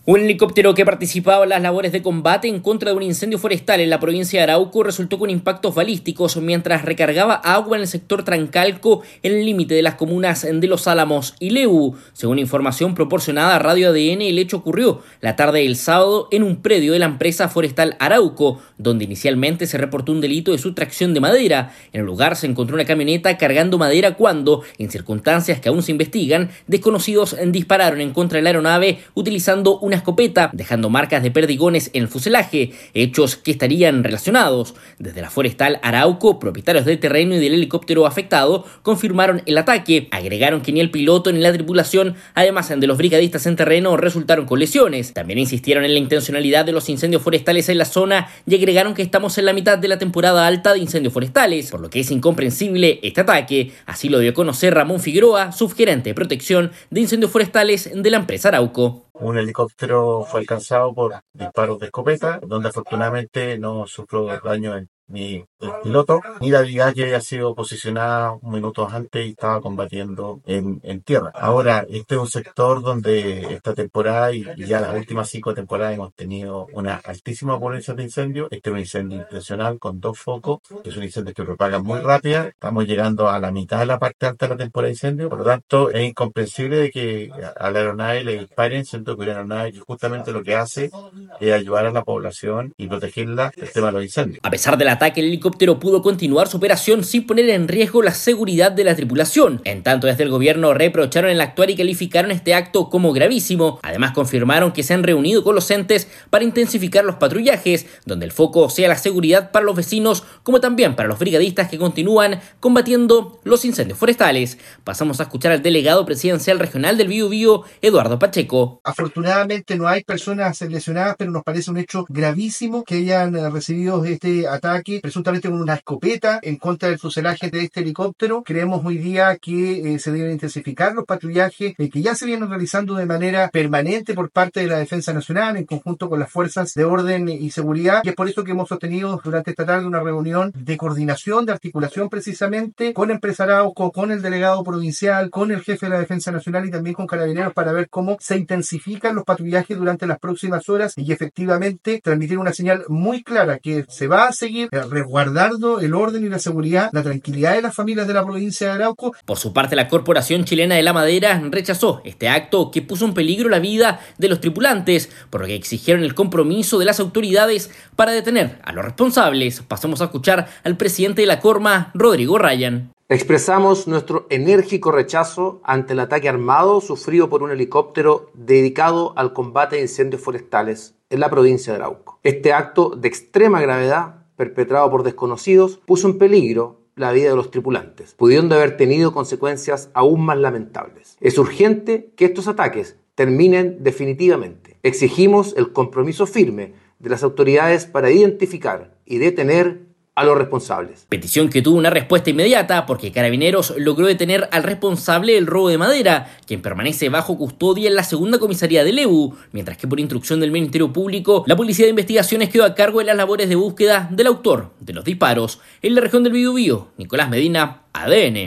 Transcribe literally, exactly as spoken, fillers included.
Un helicóptero que participaba en las labores de combate en contra de un incendio forestal en la provincia de Arauco resultó con impactos balísticos mientras recargaba agua en el sector Trancalco en el límite de las comunas de Los Álamos y Leu. Según información proporcionada a Radio A D N, el hecho ocurrió la tarde del sábado en un predio de la empresa forestal Arauco, donde inicialmente se reportó un delito de sustracción de madera. En el lugar se encontró una camioneta cargando madera cuando, en circunstancias que aún se investigan, desconocidos dispararon en contra de la aeronave utilizando una escopeta, dejando marcas de perdigones en el fuselaje, hechos que estarían relacionados. Desde la forestal Arauco, propietarios del terreno y del helicóptero afectado confirmaron el ataque. Agregaron que ni el piloto ni la tripulación, además de los brigadistas en terreno, resultaron con lesiones. También insistieron en la intencionalidad de los incendios forestales en la zona y agregaron que estamos en la mitad de la temporada alta de incendios forestales, por lo que es incomprensible este ataque. Así lo dio a conocer Ramón Figueroa, subgerente de protección de incendios forestales de la empresa Arauco. Un helicóptero fue alcanzado por disparos de escopeta, donde afortunadamente no sufrió daño en ni el piloto, ni la brigada que había sido posicionada minutos antes y estaba combatiendo en, en tierra. Ahora, este es un sector donde esta temporada y, y ya las últimas cinco temporadas hemos tenido una altísima población de incendios. Este es un incendio intencional con dos focos, que es un incendio que propaga muy rápido. Estamos llegando a la mitad de la parte alta de la temporada de incendio, por lo tanto es incomprensible de que a la aeronave le disparen, siendo que una aeronave que justamente lo que hace es ayudar a la población y protegerla del tema de los incendios. A pesar de la ataque, el helicóptero pudo continuar su operación sin poner en riesgo la seguridad de la tripulación. En tanto, desde el gobierno reprocharon el actuar y calificaron este acto como gravísimo. Además, confirmaron que se han reunido con los entes para intensificar los patrullajes, donde el foco sea la seguridad para los vecinos, como también para los brigadistas que continúan combatiendo los incendios forestales. Pasamos a escuchar al delegado presidencial regional del Biobío, Eduardo Pacheco. Afortunadamente no hay personas lesionadas, pero nos parece un hecho gravísimo que hayan recibido este ataque presuntamente con una escopeta en contra del fuselaje de este helicóptero. Creemos hoy día que eh, se deben intensificar los patrullajes eh, que ya se vienen realizando de manera permanente por parte de la Defensa Nacional en conjunto con las fuerzas de orden y seguridad, y es por eso que hemos sostenido durante esta tarde una reunión de coordinación, de articulación precisamente con Empresa Arauco, con el delegado provincial, con el jefe de la Defensa Nacional y también con Carabineros para ver cómo se intensifican los patrullajes durante las próximas horas y efectivamente transmitir una señal muy clara que se va a seguir resguardando el orden y la seguridad, la tranquilidad de las familias de la provincia de Arauco. Por su parte, la Corporación Chilena de la Madera rechazó este acto que puso en peligro la vida de los tripulantes, por lo que exigieron el compromiso de las autoridades para detener a los responsables. Pasamos a escuchar al presidente de la Corma, Rodrigo Ryan. Expresamos nuestro enérgico rechazo ante el ataque armado sufrido por un helicóptero dedicado al combate de incendios forestales en la provincia de Arauco. Este acto de extrema gravedad perpetrado por desconocidos, puso en peligro la vida de los tripulantes, pudiendo haber tenido consecuencias aún más lamentables. Es urgente que estos ataques terminen definitivamente. Exigimos el compromiso firme de las autoridades para identificar y detener a los responsables. Petición que tuvo una respuesta inmediata porque Carabineros logró detener al responsable del robo de madera, quien permanece bajo custodia en la segunda comisaría de Leu, mientras que por instrucción del Ministerio Público, la Policía de Investigaciones quedó a cargo de las labores de búsqueda del autor de los disparos. En la región del Biobío, Nicolás Medina, A D N.